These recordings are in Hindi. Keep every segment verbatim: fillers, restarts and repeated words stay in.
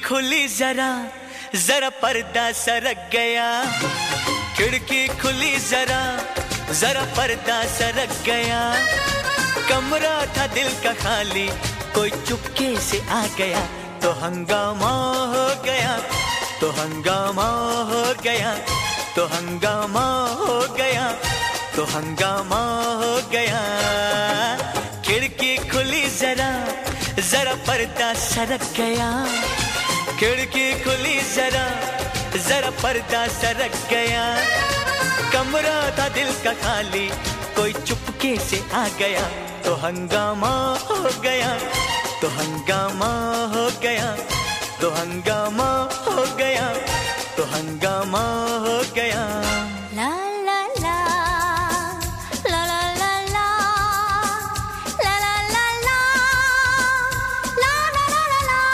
खुली जरा जरा पर्दा सरक गया, खिड़की खुली जरा जरा पर्दा सरक गया। कमरा था दिल का खाली, कोई चुपके से आ गया, तो हंगामा हो गया, तो हंगामा हो गया, तो हंगामा हो गया, तो हंगामा हो गया। खिड़की खुली जरा जरा पर्दा सरक गया, खिड़की खुली जरा जरा पर्दा सरक गया। कमरा था दिल का खाली, कोई चुपके से आ गया, तो हंगामा हो गया, तो हंगामा हो गया, तो हंगामा हो गया, तो हंगामा हो गया। ला ला ला ला ला ला ला ला ला ला ला ला ला ला ला।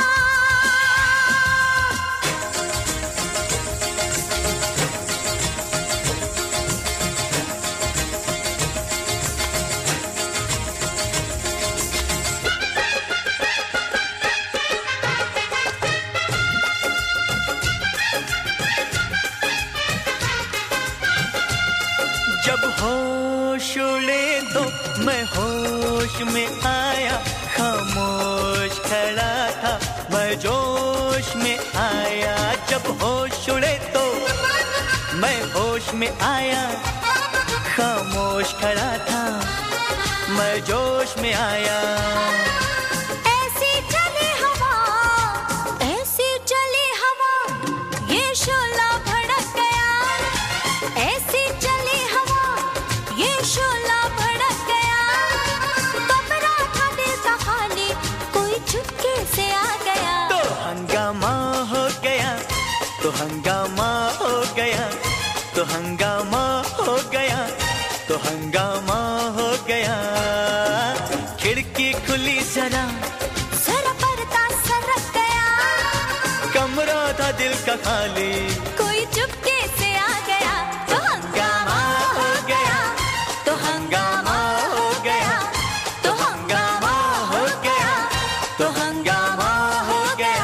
जब होश उड़े तो मैं होश में आया, खामोश खड़ा था मैं जोश में आया। जब होश उड़े तो मैं होश में आया, खामोश खड़ा था मैं जोश में आया। ऐसी चली हवा, ऐसी चली हवा, ये शोला भड़क गया। ऐसी चली हवा, ये शोला भड़क गया। कमरा था दिल का खाली, कोई चुपके से आ गया, तो हंगामा हो गया, तो हंगामा हो गया, तो हंगामा हो गया, तो हंगामा हो गया। खिड़की खुली जरा जरा पर्दा सरक गया। कमरा था दिल का खाली, कोई चुपके से आ गया, तो हंगामा हो गया, तो हंगामा हो गया, तो हंगामा हो गया, तो हंगामा हो गया।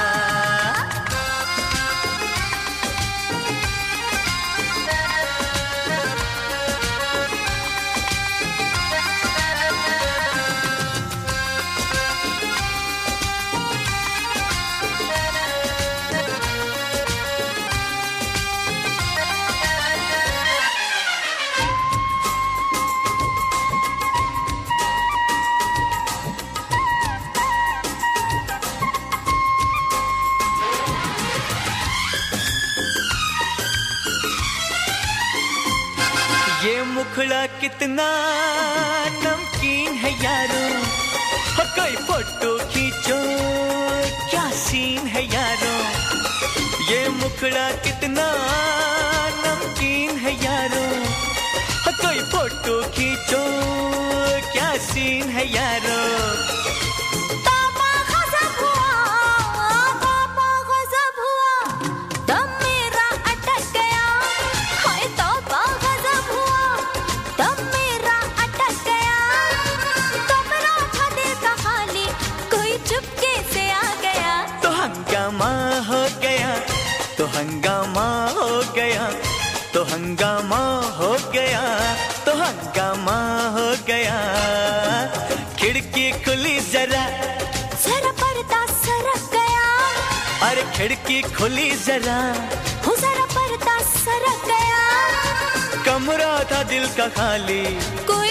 ये मुखड़ा कितना नमकीन है यारो, हो कोई फोटो खींचो क्या सीन है यारो। ये मुखड़ा कितना नमकीन है यारो, हो कोई फोटो खींचो क्या सीन है यारो। तौबा गज़ब हुआ, तौबा गज़ब हुआ, दम मेरा अटक गया। हाय तौबा गज़ब हुआ, दम मेरा अटक गया। कमरा था दिल का खाली, कोई चुपके से आ गया, तो हंगामा हो गया, तो हंगामा हो गया, तो हंगामा हो गया, तो हंगामा हो गया। खिड़की खुली जरा जरा पर्दा सरक गया। अरे खिड़की खुली जरा, हो जरा पर्दा सरक गया। कमरा था दिल का खाली, कोई